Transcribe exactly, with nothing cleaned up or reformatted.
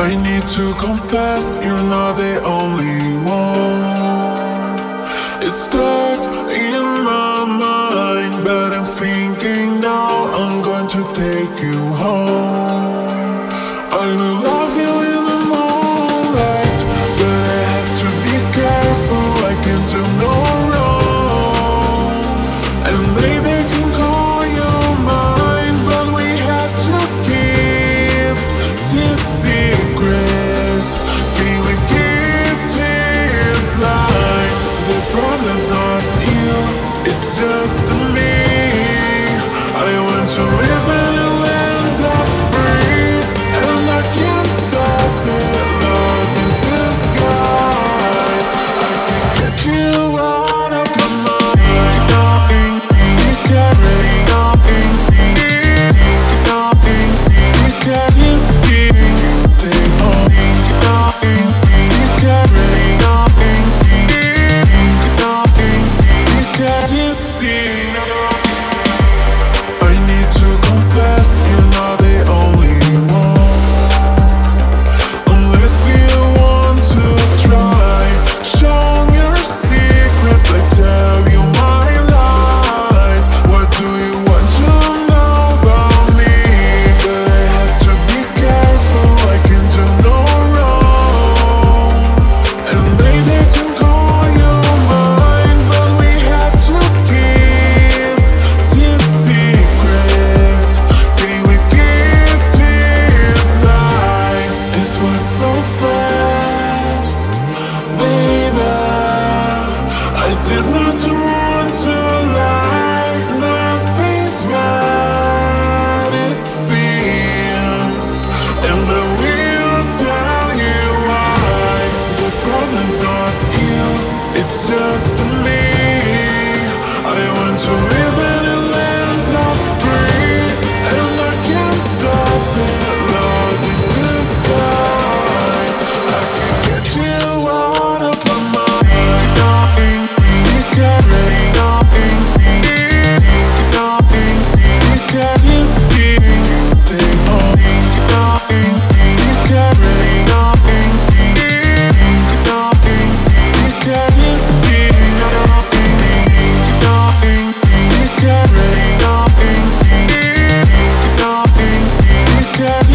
I need to confess, you're not the only one. It's stuck in my mind, but I'm thinking now I'm going to take you home. I will love you in the moonlight, but I have to be careful, I can do no wrong. And they, they can call you mine, but we have to keep this secret. Can we keep this line? The problem's not you, it's just me. I want to live in a land of free, and I can't stop it. Love in disguise, I can get you out of my mind. Can't you see? Take home. Can't you see? I need to confess, you're not the only one. Unless you want to try, show me your secrets, I tell you my lies. What do you want to know about me? That I have to be careful, I can do no wrong. And they, they can call you mine, but we have to keep this secret. Can we keep this line? It was so fast, baby. I did not want to lie. Nothing's right, it seems, and I will tell you why. The problem's not you, it's just me. I want to live in a land of free, and I can't stop it. Love in disguise, I can get you out of my mind. Can't you see? Take home. Can't you see? Can't you